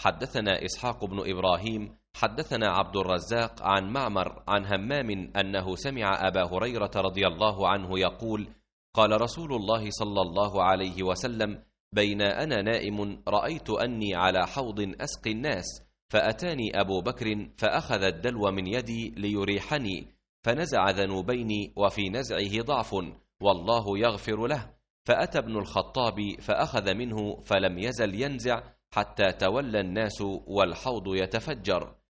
حدثنا إسحاق بن إبراهيم حدثنا عبد الرزاق عن معمر عن همام أنه سمع أبا هريرة رضي الله عنه يقول: قال رسول الله صلى الله عليه وسلم: بين أنا نائم رأيت أني على حوض أسقي الناس، فأتاني أبو بكر فأخذ الدلو من يدي ليريحني، فنزع ذنوبين وفي نزعه ضعف والله يغفر له، فأتى ابن الخطاب فأخذ منه فلم يزل ينزع حتى تولى الناس والحوض يتفجر،